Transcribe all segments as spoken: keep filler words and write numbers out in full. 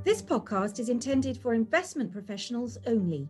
This podcast is intended for investment professionals only.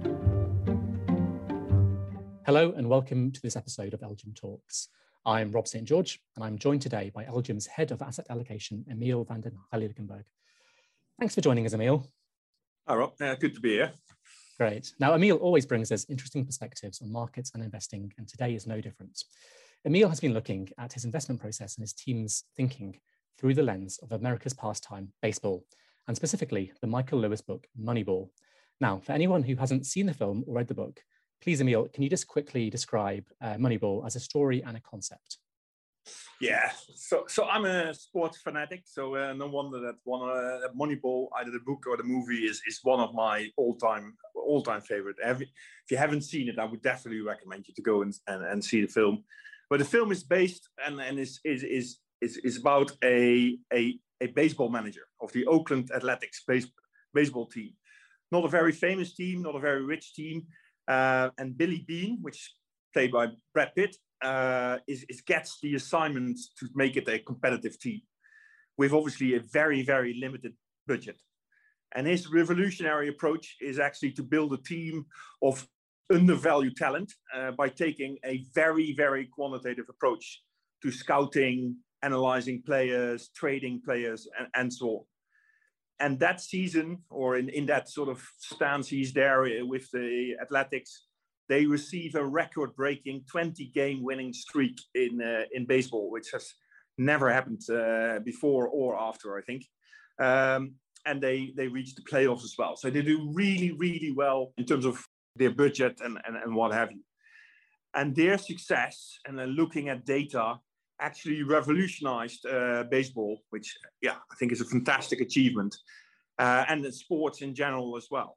Hello and welcome to this episode of Elgin Talks. I'm Rob Saint George and I'm joined today by Elgin's Head of Asset Allocation, Emil van den Heiligenberg. Thanks for joining us, Emil. Hi, Rob. Uh, good to be here. Great. Now, Emil always brings us interesting perspectives on markets and investing, and today is no different. Emil has been looking at his investment process and his team's thinking through the lens of America's pastime, baseball, and specifically the Michael Lewis book, Moneyball. Now, for anyone who hasn't seen the film or read the book, please, Emil, can you just quickly describe uh, Moneyball as a story and a concept? Yeah, so so I'm a sports fanatic, so uh, no wonder that one uh, Moneyball, either the book or the movie, is is one of my all-time all-time favorite. If you haven't seen it, I would definitely recommend you to go and, and, and see the film. But the film is based and, and is is is is is about a a a baseball manager of the Oakland Athletics base, baseball team. Not a very famous team, not a very rich team. Uh, and Billy Beane, which played by Brad Pitt, uh, is, is gets the assignment to make it a competitive team with obviously a very, very limited budget. And his revolutionary approach is actually to build a team of undervalued talent uh, by taking a very, very quantitative approach to scouting, analyzing players, trading players, and, and so on. And that season, or in, in that sort of stance he's there with the Athletics, they receive a record-breaking twenty-game winning streak in uh, in baseball, which has never happened uh, before or after, I think. Um, and they they reach the playoffs as well. So they do really, really well in terms of their budget and, and, and what have you. And their success, and then looking at data, actually revolutionized uh, baseball, which, yeah, I think is a fantastic achievement, uh, and the sports in general as well.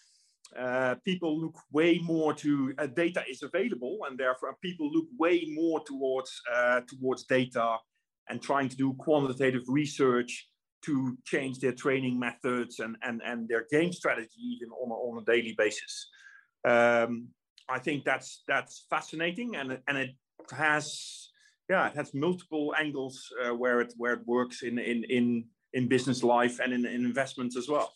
Uh, people look way more to, uh, data is available, and therefore people look way more towards, uh, towards data and trying to do quantitative research to change their training methods and, and, and their game strategy even on a, on a daily basis. Um, I think that's, that's fascinating, and, and it has... Yeah, it has multiple angles uh, where it where it works in in in, in business life and in, in investments as well.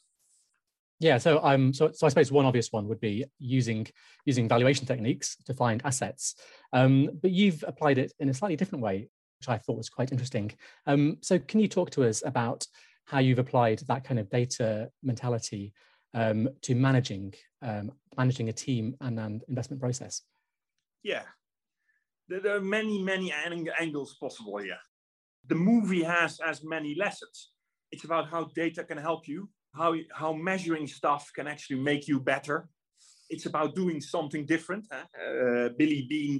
Yeah, so um, so so I suppose one obvious one would be using using valuation techniques to find assets, um, but you've applied it in a slightly different way, which I thought was quite interesting. Um, so can you talk to us about how you've applied that kind of data mentality um, to managing um, managing a team and an investment process? Yeah. There are many, many angles possible here. The movie has, has many lessons. It's about how data can help you, how, how measuring stuff can actually make you better. It's about doing something different. Uh, Billy Beane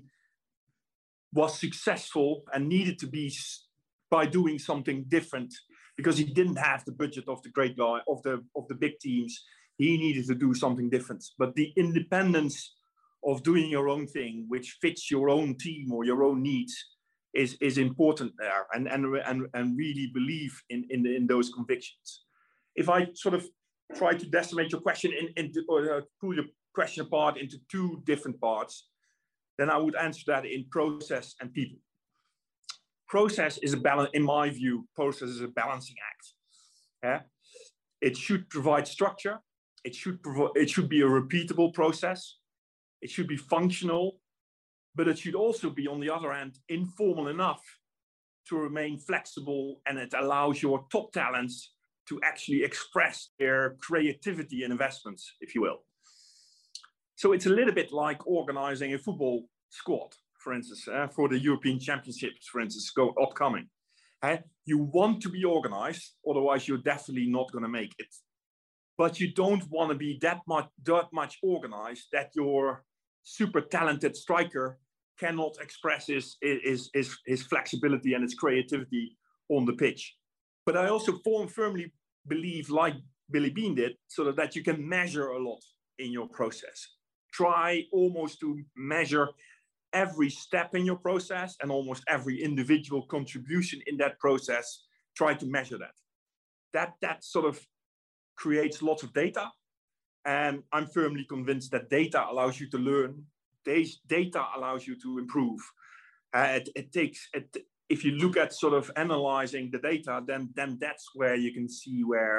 was successful and needed to be by doing something different because he didn't have the budget of the great guy, of the, of the big teams. He needed to do something different. But the independence of doing your own thing, which fits your own team or your own needs, is, is important there, and, and, and, and really believe in, in, in those convictions. If I sort of try to decimate your question in, into, or uh, pull your question apart into two different parts, then I would answer that in process and people. Process is a balance, in my view, process is a balancing act. Yeah? It should provide structure. It should, provo- it should be a repeatable process. It should be functional, but it should also be, on the other hand, informal enough to remain flexible, and it allows your top talents to actually express their creativity in investments, if you will. So it's a little bit like organizing a football squad, for instance, uh, for the European Championships, for instance, go upcoming. Uh, you want to be organized, otherwise you're definitely not going to make it. But you don't want to be that much, that much organized that your super talented striker cannot express his, his, his, his flexibility and his creativity on the pitch. But I also form, firmly believe, like Billy Beane did, so that you can measure a lot in your process. Try almost to measure every step in your process and almost every individual contribution in that process. Try to measure that. That, that sort of creates lots of data. And I'm firmly convinced that data allows you to learn. Data allows you to improve. Uh, it, it takes, it, if you look at sort of analyzing the data, then, then that's where you can see where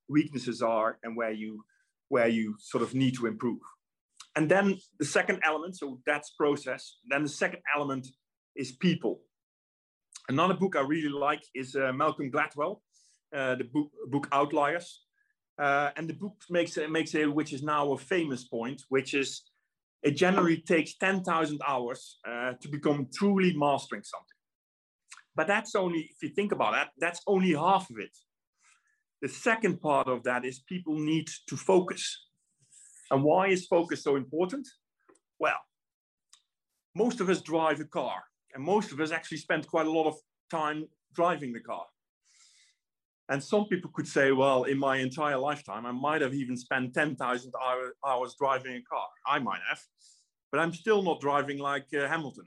weaknesses are and where you, where you sort of need to improve. And then the second element, so that's process. Then the second element is people. Another book I really like is uh, Malcolm Gladwell, uh, the book, book Outliers. Uh, and the book makes, makes a, which is now a famous point, which is it generally takes ten thousand hours uh, to become truly mastering something. But that's only, if you think about that, that's only half of it. The second part of that is people need to focus. And why is focus so important? Well, most of us drive a car, and most of us actually spend quite a lot of time driving the car. And some people could say, well, in my entire lifetime, I might have even spent ten thousand hour, hours driving a car. I might have, but I'm still not driving like uh, Hamilton.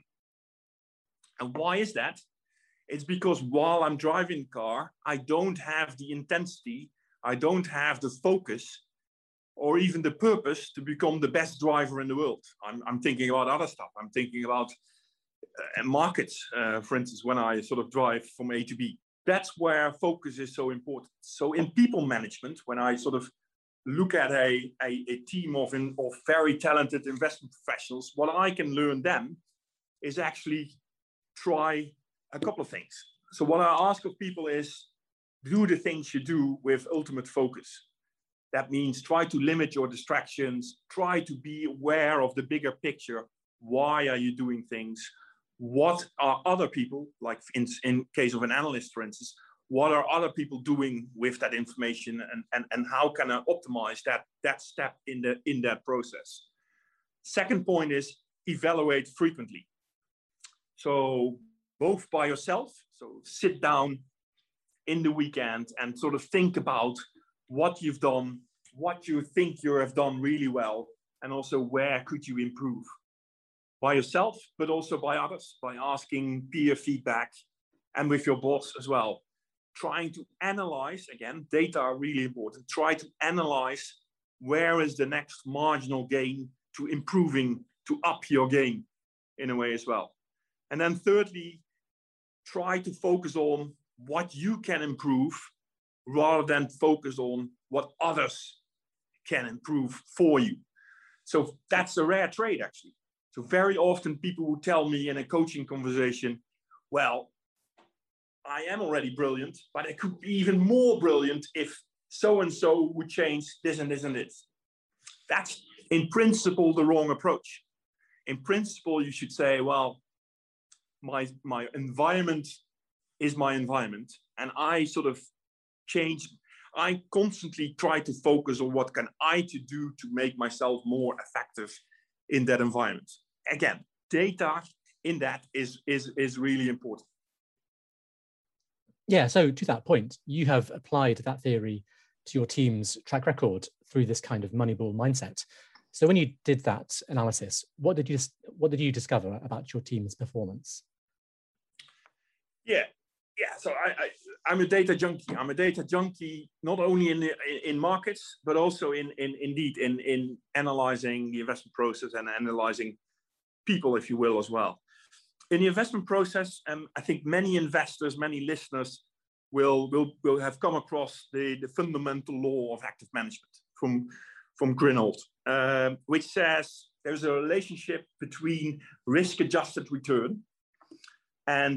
And why is that? It's because while I'm driving the car, I don't have the intensity, I don't have the focus, or even the purpose to become the best driver in the world. I'm, I'm thinking about other stuff. I'm thinking about uh, markets, uh, for instance, when I sort of drive from A to B. That's where focus is so important. So in people management, when I sort of look at a, a, a team of, in, of very talented investment professionals, what I can learn them is actually try a couple of things. So what I ask of people is, do the things you do with ultimate focus. That means try to limit your distractions, try to be aware of the bigger picture. Why are you doing things? What are other people, like in, in case of an analyst, for instance, what are other people doing with that information, and, and, and how can I optimize that, that step in, the, in that process? Second point is evaluate frequently. So both by yourself, so sit down in the weekend and sort of think about what you've done, what you think you have done really well, and also where could you improve. By yourself, but also by others, by asking peer feedback, and with your boss as well. Trying to analyze, again, data are really important. Try to analyze where is the next marginal gain to improving, to up your game in a way as well. And then thirdly, try to focus on what you can improve rather than focus on what others can improve for you. So that's a rare trait, actually. So very often people will tell me in a coaching conversation, well, I am already brilliant, but I could be even more brilliant if so-and-so would change this and this and this. That's in principle the wrong approach. In principle, you should say, well, my, my environment is my environment, and I sort of change. I constantly try to focus on what can I to do to make myself more effective in that environment. Again, data in that is, is, is really important. Yeah, so to that point, you have applied that theory to your team's track record through this kind of Moneyball mindset. So when you did that analysis, what did you, what did you discover about your team's performance? Yeah, yeah. So I, I, I'm a data junkie. I'm a data junkie, not only in the, in markets, but also in, in indeed in, in analyzing the investment process and analyzing people, if you will, as well. In the investment process, um, I think many investors, many listeners will, will, will have come across the, the fundamental law of active management from, from Grinold, um, which says there's a relationship between risk-adjusted return, and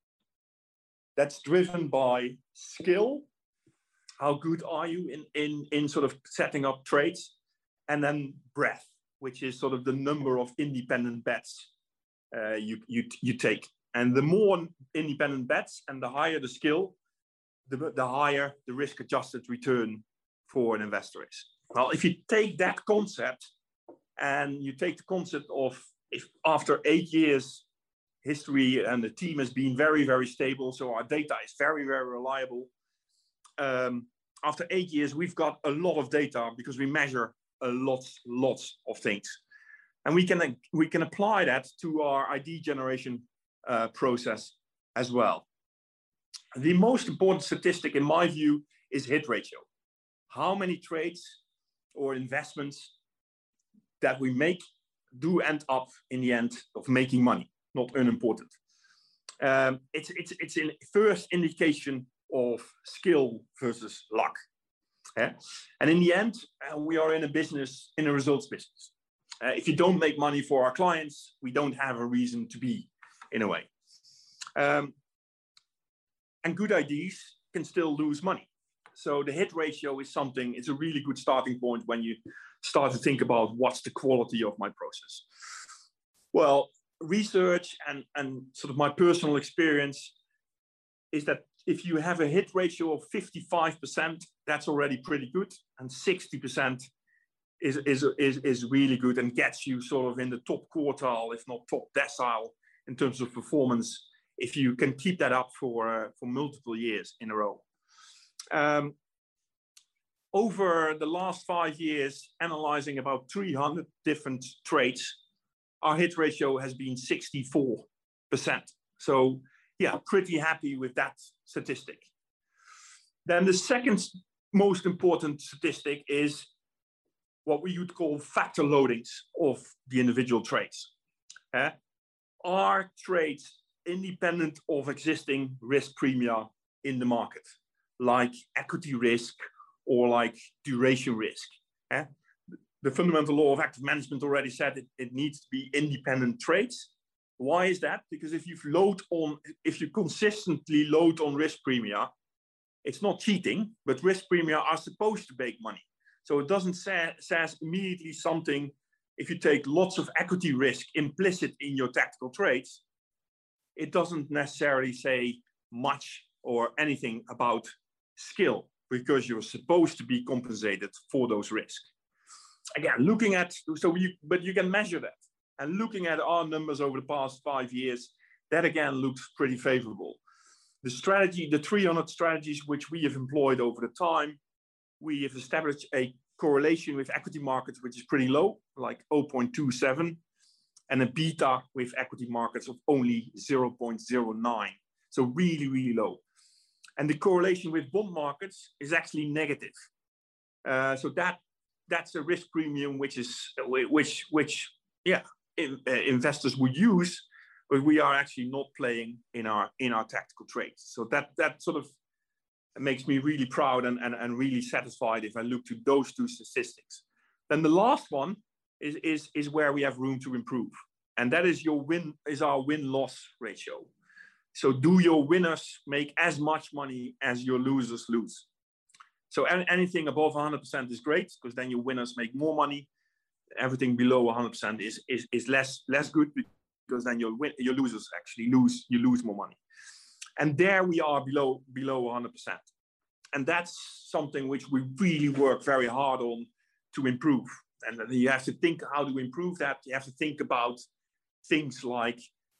that's driven by skill. How good are you in, in, in sort of setting up trades? And then breadth, which is sort of the number of independent bets uh, you, you, you take. And the more independent bets and the higher the skill, the, the higher the risk-adjusted return for an investor is. Well, if you take that concept and you take the concept of if after eight years history and the team has been very, very stable, so our data is very, very reliable. Um, after eight years, we've got a lot of data because we measure a lot, lots of things. And we can, we can apply that to our I D generation uh, process as well. The most important statistic, in my view, is hit ratio. How many trades or investments that we make do end up in the end of making money, not unimportant. Um, it's, it's, it's a first indication of skill versus luck. Yeah? And in the end, uh, we are in a business, in a results business. Uh, if you don't make money for our clients, we don't have a reason to be, in a way. Um, and good ideas can still lose money. So the hit ratio is something, it's a really good starting point when you start to think about what's the quality of my process. Well, research and, and sort of my personal experience is that if you have a hit ratio of fifty-five percent, that's already pretty good. And sixty percent is, is, is, is really good and gets you sort of in the top quartile, if not top decile, in terms of performance, if you can keep that up for, uh, for multiple years in a row. Um, over the last five years, analyzing about three hundred different trades, our hit ratio has been sixty-four percent. So yeah, pretty happy with that statistic. Then the second most important statistic is what we would call factor loadings of the individual trades. Uh, are trades independent of existing risk premia in the market, like equity risk or like duration risk? Uh, the fundamental law of active management already said it, it needs to be independent trades. Why is that? Because if you load on, if you consistently load on risk premia, it's not cheating, but risk premia are supposed to make money. So it doesn't say says immediately something. If you take lots of equity risk implicit in your tactical trades, it doesn't necessarily say much or anything about skill, because you're supposed to be compensated for those risks. Again, looking at, so you, but you can measure that. And looking at our numbers over the past five years, that again looks pretty favorable. The strategy, the three hundred strategies which we have employed over the time, we have established a correlation with equity markets, which is pretty low, like zero point two seven, and a beta with equity markets of only zero point zero nine. So really, really low. And the correlation with bond markets is actually negative. Uh, so that that's a risk premium, which is, which, which, yeah, in, uh, investors would use, but we are actually not playing in our in our tactical trades. So that that sort of makes me really proud and, and, and really satisfied if I look to those two statistics. Then the last one is, is, is where we have room to improve. And that is your win, is our win-loss ratio. So do your winners make as much money as your losers lose? So anything above one hundred percent is great, because then your winners make more money. Everything below one hundred percent is, is, is less, less good, because then your, win, your losers actually lose, you lose more money. And there we are below, below one hundred percent. And that's something which we really work very hard on to improve. And then you have to think how to improve that. You have to think about things like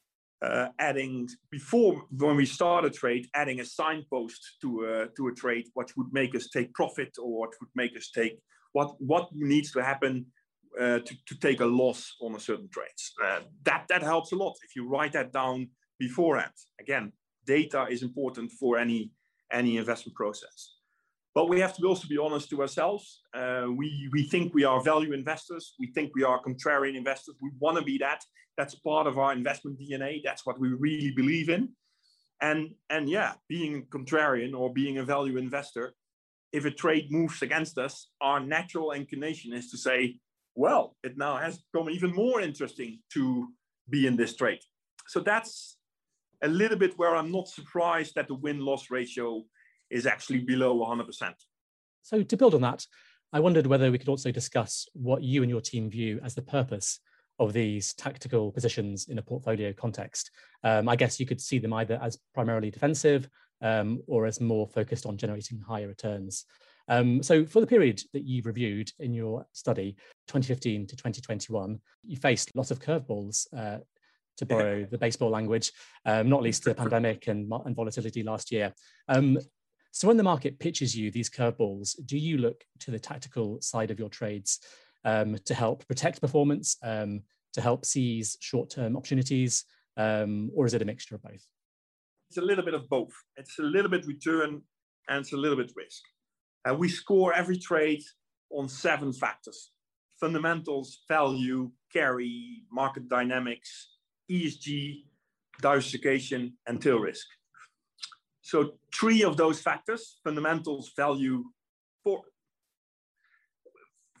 uh, adding, before when we start a trade, adding a signpost to a, to a trade, what would make us take profit, or what would make us take, what, what needs to happen uh, to, to take a loss on a certain trade. Uh, that, that helps a lot if you write that down beforehand. Again, data is important for any, any investment process. But we have to also be honest to ourselves. Uh, we, we think we are value investors. We think we are contrarian investors. We want to be that. That's part of our investment D N A. That's what we really believe in. And, and yeah, being a contrarian or being a value investor, if a trade moves against us, our natural inclination is to say, well, it now has become even more interesting to be in this trade. So that's a little bit where I'm not surprised that the win-loss ratio is actually below one hundred percent. So to build on that, I wondered whether we could also discuss what you and your team view as the purpose of these tactical positions in a portfolio context. Um, I guess you could see them either as primarily defensive um, or as more focused on generating higher returns. Um, so for the period that you've reviewed in your study, twenty fifteen to twenty twenty-one, you faced lots of curveballs, uh, to borrow the baseball language, um, not least the pandemic and, and volatility last year. Um, so when the market pitches you these curveballs, do you look to the tactical side of your trades um, to help protect performance, um, to help seize short-term opportunities, um, or is it a mixture of both? It's a little bit of both. It's a little bit return and it's a little bit risk. And we score every trade on seven factors: fundamentals, value, carry, market dynamics, E S G, diversification, and tail risk. So three of those factors, fundamentals, value, for,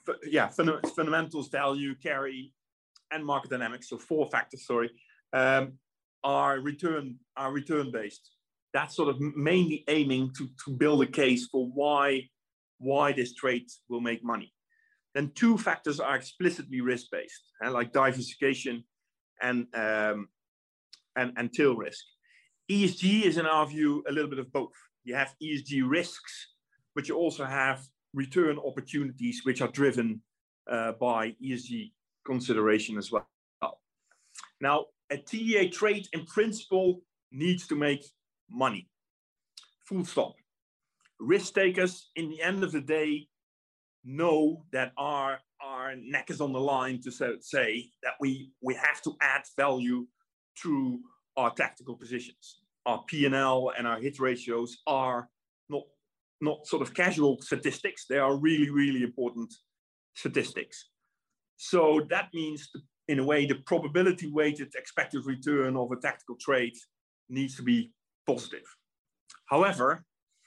f- yeah, fun- fundamentals, value, carry, and market dynamics. So four factors, sorry, um, are return are return based. That's sort of mainly aiming to, to build a case for why why this trade will make money. Then two factors are explicitly risk based, uh, like diversification and um, and and tail risk. E S G is, in our view, a little bit of both. You have E S G risks, but you also have return opportunities which are driven uh, by E S G consideration as well. Now, a T D A trade in principle needs to make money. Full stop. Risk takers, in the end of the day, know that our, our neck is on the line to say, say that we, we have to add value through our tactical positions. Our P and L and our hit ratios are not, not sort of casual statistics. They are really, really important statistics. So that means, in a way, the probability weighted expected return of a tactical trade needs to be positive. However,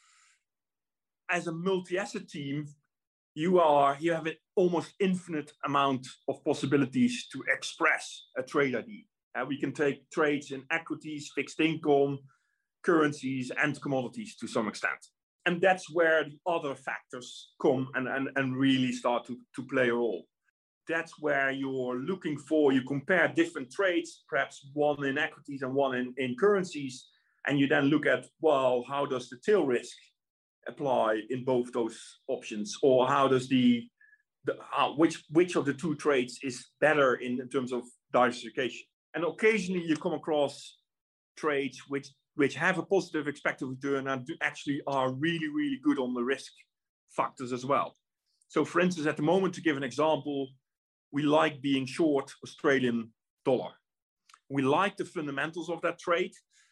as a multi-asset team, you are you have an almost infinite amount of possibilities to express a trade I D. Uh, we can take trades in equities, fixed income, currencies, and commodities to some extent. And that's where the other factors come and, and, and really start to, to play a role. That's where you're looking for, you compare different trades, perhaps one in equities and one in, in currencies, and you then look at, well, how does the tail risk apply in both those options, or how does the, the how, which which of the two trades is better in, in terms of diversification? And occasionally you come across trades which which have a positive expected return and do actually are really really good on the risk factors as well. So, for instance, at the moment, to give an example, we like being short Australian dollar. We like the fundamentals of that trade.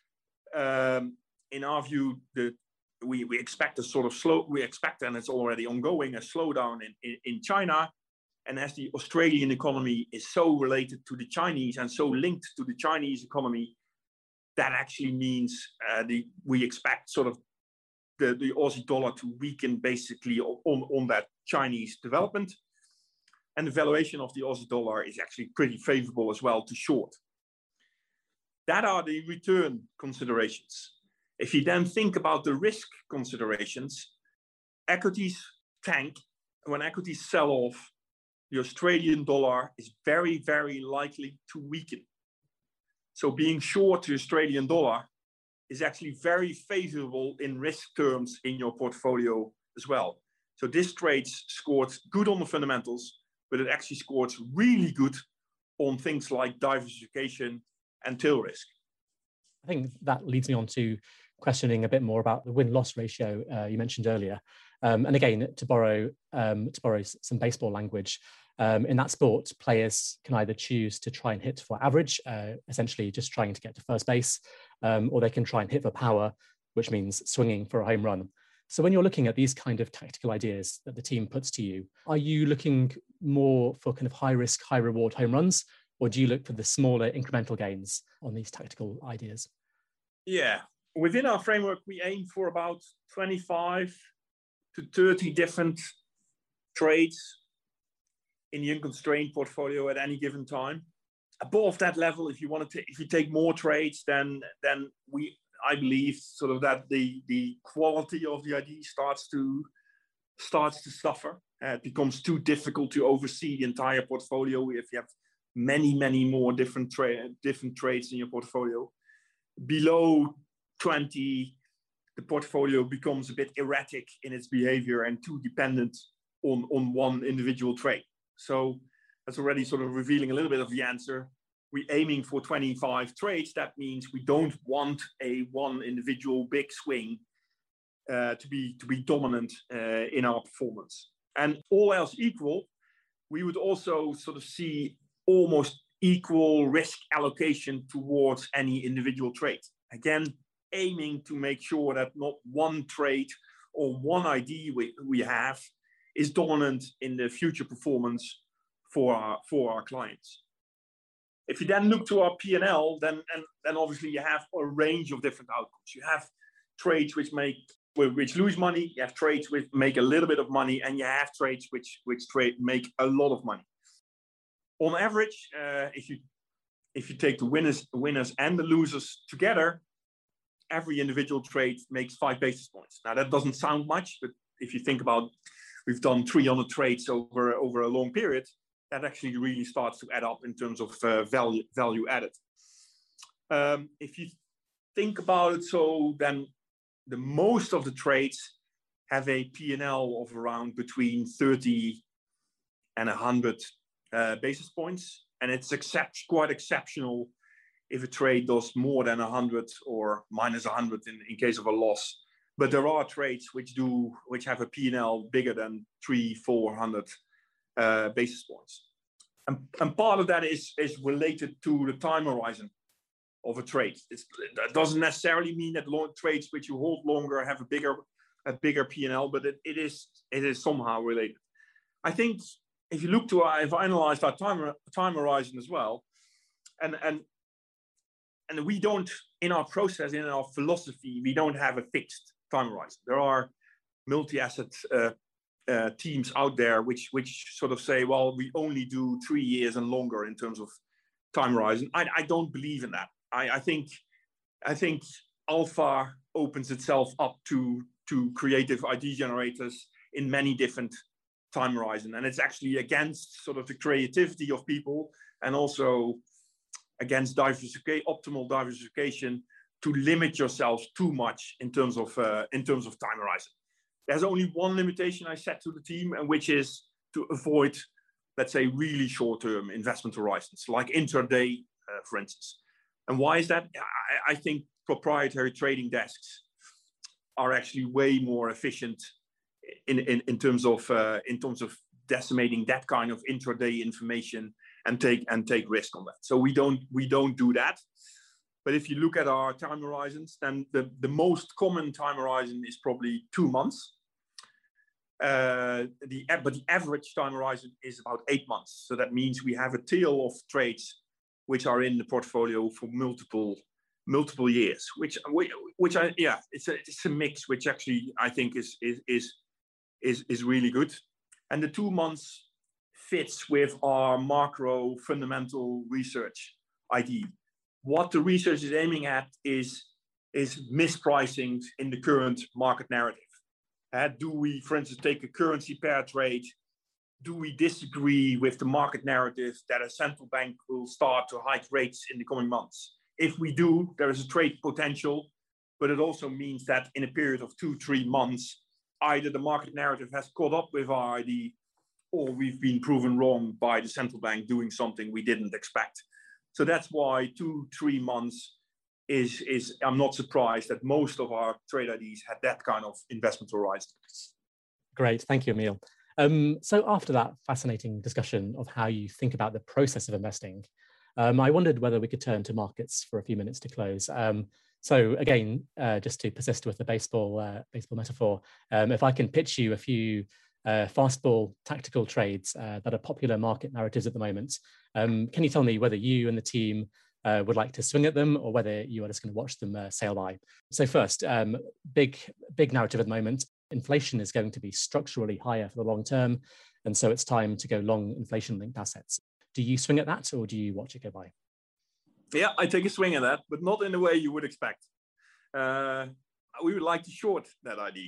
Um, in our view, the We, we expect a sort of slow, we expect, and it's already ongoing, a slowdown in, in, in China. And as the Australian economy is so related to the Chinese and so linked to the Chinese economy, that actually means uh, the, we expect sort of the, the Aussie dollar to weaken basically on, on that Chinese development. And the valuation of the Aussie dollar is actually pretty favorable as well to short. That are the return considerations. If you then think about the risk considerations, equities tank. When equities sell off, the Australian dollar is very, very likely to weaken. So being short the Australian dollar is actually very favorable in risk terms in your portfolio as well. So this trade scored good on the fundamentals, but it actually scored really good on things like diversification and tail risk. I think that leads me on to questioning a bit more about the win-loss ratio uh, you mentioned earlier. Um, and again, to borrow um, to borrow some baseball language, um, in that sport, players can either choose to try and hit for average, uh, essentially just trying to get to first base, um, or they can try and hit for power, which means swinging for a home run. So when you're looking at these kind of tactical ideas that the team puts to you, are you looking more for kind of high risk, high reward home runs, or do you look for the smaller incremental gains on these tactical ideas? Yeah. Within our framework, we aim for about twenty-five to thirty different trades in the unconstrained portfolio at any given time. Above that level, if you want to, t- if you take more trades, then then we, I believe, sort of that the the quality of the I D starts to starts to suffer. Uh, it becomes too difficult to oversee the entire portfolio if you have many many more different tra- different trades in your portfolio. Below twenty, the portfolio becomes a bit erratic in its behavior and too dependent on, on one individual trade. So that's already sort of revealing a little bit of the answer. We're aiming for twenty-five trades. That means we don't want a one individual big swing uh, to be to be dominant uh, in our performance. And all else equal, we would also sort of see almost equal risk allocation towards any individual trade. Again, aiming to make sure that not one trade or one I D we, we have is dominant in the future performance for our, for our clients. If you then look to our P and L, then, and, then obviously you have a range of different outcomes. You have trades which make which lose money. You have trades which make a little bit of money, and you have trades which which trade make a lot of money. On average, uh, if you if you take the winners, winners and the losers together, every individual trade makes five basis points. Now that doesn't sound much, but if you think about, we've done three hundred trades over over a long period, that actually really starts to add up in terms of uh, value value added. Um, if you think about it, so then the most of the trades have a P and L of around between thirty and one hundred uh, basis points. And it's except, quite exceptional if a trade does more than one hundred or minus one hundred in, in case of a loss. But there are trades which do, which have a P and L bigger than three, four hundred uh, basis points. And, and part of that is, is related to the time horizon of a trade. It's, that doesn't necessarily mean that long trades which you hold longer have a bigger, a bigger P and L, but it, it is, it is somehow related. I think if you look to our, if I analyzed our time, time horizon as well, and, and, and we don't, in our process, in our philosophy, we don't have a fixed time horizon. There are multi-asset uh, uh, teams out there which, which sort of say, well, we only do three years and longer in terms of time horizon. I, I don't believe in that. I, I think, I think alpha opens itself up to, to creative idea generators in many different time horizon, and it's actually against sort of the creativity of people, and also against diversification, optimal diversification, to limit yourselves too much in terms of uh, in terms of time horizon. There's only one limitation I set to the team, and which is to avoid, let's say, really short-term investment horizons, like intraday, uh, for instance. And why is that? I, I think proprietary trading desks are actually way more efficient in, in, in terms of uh, in terms of decimating that kind of intraday information and take and take risk on that. So we don't we don't do that. But if you look at our time horizons, then the, the most common time horizon is probably two months. Uh, the but the average time horizon is about eight months. So that means we have a tail of trades which are in the portfolio for multiple multiple years. Which which I yeah, it's a it's a mix which actually I think is is is is, is really good. And the two months fits with our macro fundamental research idea. What the research is aiming at is, is mispricing in the current market narrative. Uh, do we, for instance, take a currency pair trade? Do we disagree with the market narrative that a central bank will start to hike rates in the coming months? If we do, there is a trade potential, but it also means that in a period of two, three months, either the market narrative has caught up with our idea, or we've been proven wrong by the central bank doing something we didn't expect. So that's why two, three months is, is I'm not surprised that most of our trade I Ds had that kind of investment horizon. Great, thank you, Emile. Um, so after that fascinating discussion of how you think about the process of investing, um, I wondered whether we could turn to markets for a few minutes to close. Um, So again, uh, just to persist with the baseball uh, baseball metaphor, um, if I can pitch you a few uh, fastball tactical trades uh, that are popular market narratives at the moment, um, can you tell me whether you and the team uh, would like to swing at them or whether you are just going to watch them uh, sail by? So first, um, big big narrative at the moment: inflation is going to be structurally higher for the long term, and so it's time to go long inflation-linked assets. Do you swing at that, or do you watch it go by? Yeah, I take a swing at that, but not in the way you would expect. Uh, we would like to short that idea.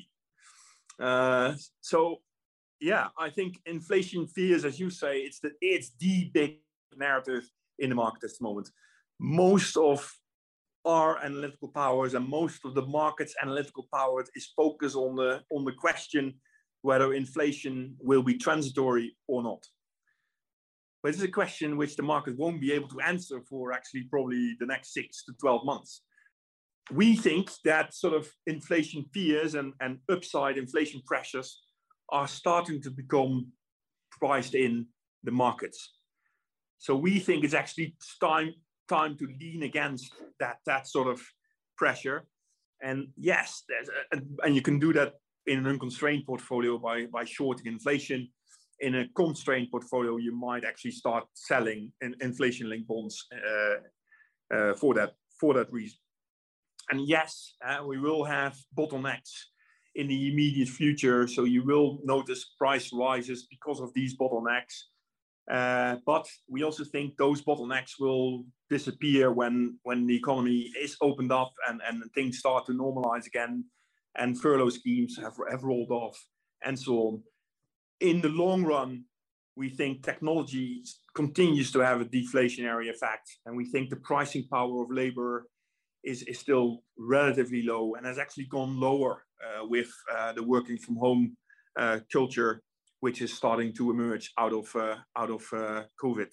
Uh, so, yeah, I think inflation fears, as you say, it's the it's the big narrative in the market at the moment. Most of our analytical powers and most of the market's analytical power is focused on the on the question whether inflation will be transitory or not. But it's a question which the market won't be able to answer for actually probably the next six to twelve months. We think that sort of inflation fears and, and upside inflation pressures are starting to become priced in the markets. So we think it's actually time, time to lean against that, that sort of pressure. And yes, there's a, and you can do that in an unconstrained portfolio by, by shorting inflation. In a constrained portfolio, you might actually start selling in inflation-linked bonds uh, uh, for that for that reason. And yes, uh, we will have bottlenecks in the immediate future. So you will notice price rises because of these bottlenecks. Uh, but we also think those bottlenecks will disappear when, when the economy is opened up and, and things start to normalize again, and furlough schemes have, have rolled off and so on. In the long run, we think technology continues to have a deflationary effect, and we think the pricing power of labor is, is still relatively low and has actually gone lower uh, with uh, the working from home uh, culture, which is starting to emerge out of, uh, out of uh, COVID.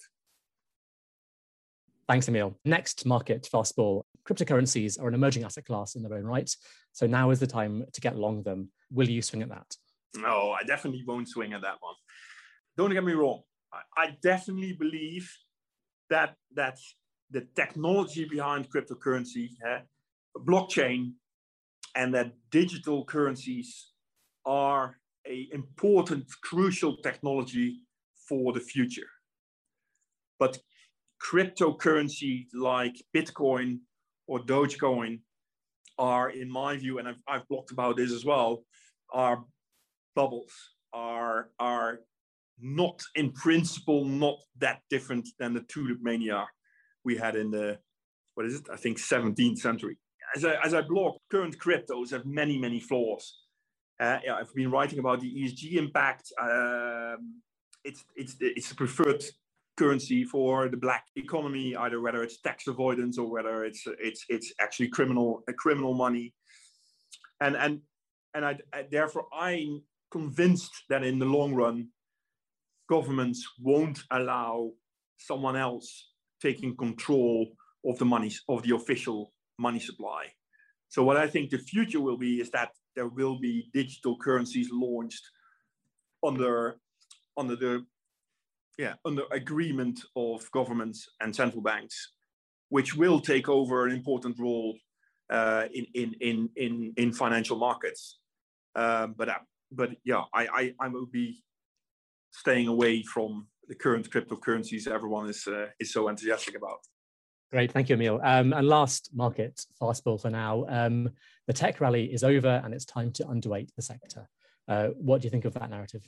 Thanks, Emile. Next market fastball. Cryptocurrencies are an emerging asset class in their own right. So now is the time to get long them. Will you swing at that? No, I definitely won't swing at that one. Don't get me wrong. I, I definitely believe that, that the technology behind cryptocurrency, uh, blockchain, and that digital currencies are an important, crucial technology for the future. But cryptocurrency like Bitcoin or Dogecoin are, in my view, and I've, I've blogged about this as well, are bubbles, are, are not in principle, not that different than the tulip mania we had in the, what is it? I think seventeenth century. As I, as I blog, current cryptos have many, many flaws. Uh, yeah, I've been writing about the E S G impact. Um, it's, it's, it's the preferred currency for the black economy, either whether it's tax avoidance or whether it's it's it's actually criminal uh, criminal money. And and and I, I therefore I'm convinced that in the long run, governments won't allow someone else taking control of the money, of the official money supply. So what I think the future will be is that there will be digital currencies launched under under the yeah under agreement of governments and central banks, which will take over an important role uh, in, in in in in financial markets. Um, but uh, but yeah, I, I I will be staying away from the current cryptocurrencies everyone is uh, is so enthusiastic about. Great, thank you, Emile. Um, and last market fastball for now. Um, the tech rally is over and it's time to underweight the sector. Uh, what do you think of that narrative?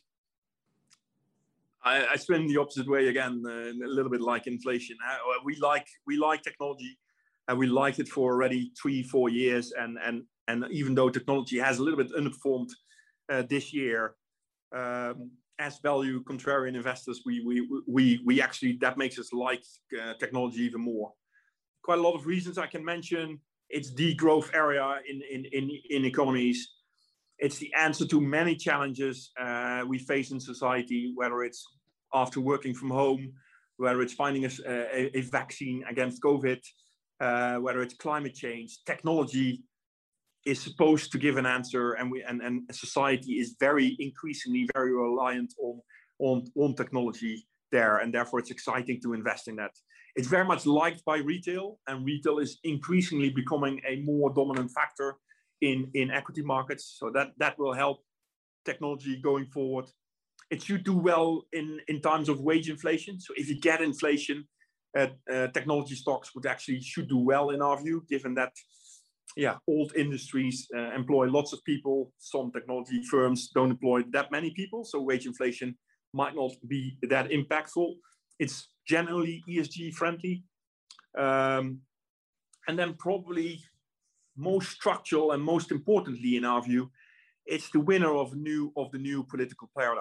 I, I swim the opposite way again, uh, a little bit like inflation. Uh, we like we like technology, and we liked it for already three, four years. And and and even though technology has a little bit underperformed uh, this year, um, as value contrarian investors, we we we we actually that makes us like uh, technology even more. Quite a lot of reasons I can mention. It's the growth area in in in, in economies. It's the answer to many challenges uh, we face in society, whether it's after working from home, whether it's finding a, a, a vaccine against COVID, uh, whether it's climate change. Technology is supposed to give an answer, and we and, and society is very increasingly very reliant on, on, on technology there, and therefore it's exciting to invest in that. It's very much liked by retail, and retail is increasingly becoming a more dominant factor in, in equity markets. So that, that will help technology going forward. It should do well in, in times of wage inflation. So if you get inflation, uh, uh, technology stocks would actually should do well in our view, given that yeah, old industries uh, employ lots of people. Some technology firms don't employ that many people. So wage inflation might not be that impactful. It's generally E S G friendly. Um, and then probably most structural and most importantly, in our view, it's the winner of new of the new political paradigm.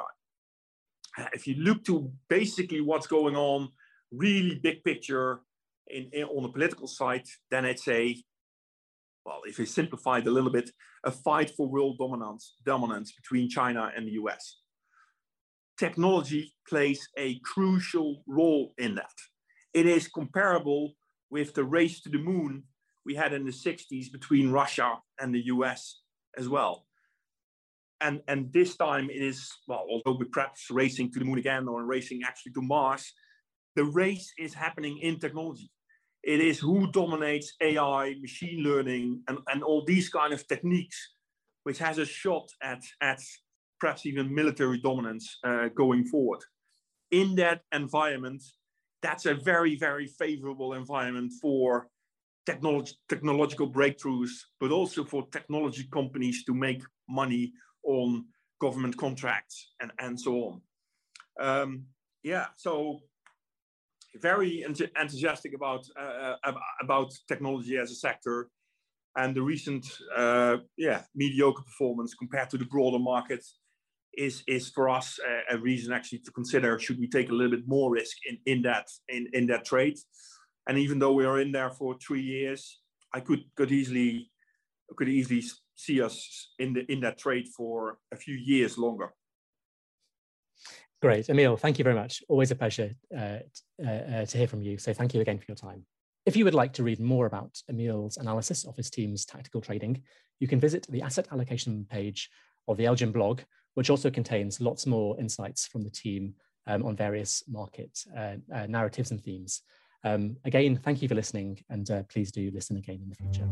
If you look to basically what's going on, really big picture in, in on the political side, then it's a, well, if we simplify it a little bit, a fight for world dominance, dominance between China and the U S. Technology plays a crucial role in that. It is comparable with the race to the moon we had in the sixties between Russia and the U S as well. And, and this time it is, well, although we're perhaps racing to the moon again or racing actually to Mars, the race is happening in technology. It is who dominates A I, machine learning, and, and all these kind of techniques, which has a shot at, at perhaps even military dominance uh, going forward. In that environment, that's a very, very favorable environment for technology, technological breakthroughs, but also for technology companies to make money on government contracts and, and so on. Um, yeah, so very ent- enthusiastic about uh, about technology as a sector, and the recent uh, yeah mediocre performance compared to the broader market is is for us a, a reason actually to consider, should we take a little bit more risk in in that in in that trade. And even though we are in there for three years, I could could easily could easily see us in the in that trade for a few years longer. Great, Emile, thank you very much. Always a pleasure uh, uh, uh, to hear from you. So thank you again for your time. If you would like to read more about Emile's analysis of his team's tactical trading, you can visit the asset allocation page of the Elgin blog, which also contains lots more insights from the team um, on various market uh, uh, narratives and themes. Um, again, thank you for listening, and uh, please do listen again in the future.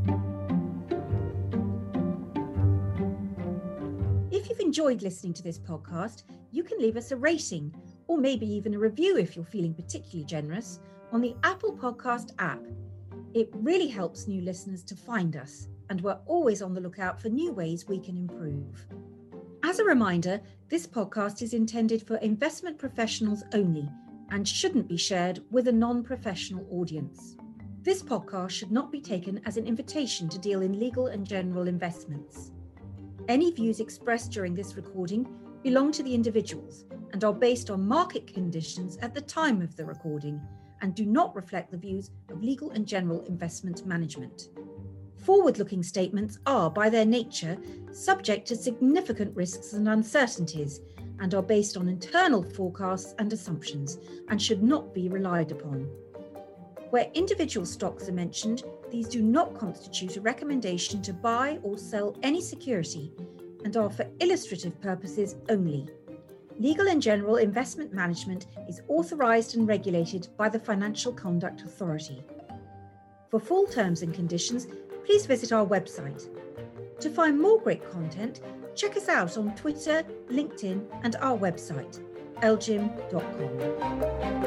If you've enjoyed listening to this podcast, you can leave us a rating, or maybe even a review if you're feeling particularly generous, on the Apple Podcast app. It really helps new listeners to find us, and we're always on the lookout for new ways we can improve. As a reminder, this podcast is intended for investment professionals only and shouldn't be shared with a non-professional audience. This podcast should not be taken as an invitation to deal in legal and general investments. Any views expressed during this recording belong to the individuals and are based on market conditions at the time of the recording and do not reflect the views of legal and general investment management. Forward-looking statements are, by their nature, subject to significant risks and uncertainties and are based on internal forecasts and assumptions and should not be relied upon. Where individual stocks are mentioned, these do not constitute a recommendation to buy or sell any security and are for illustrative purposes only. Legal and general investment management is authorised and regulated by the Financial Conduct Authority. For full terms and conditions, please visit our website. To find more great content, check us out on Twitter, LinkedIn, and our website, elgin dot com.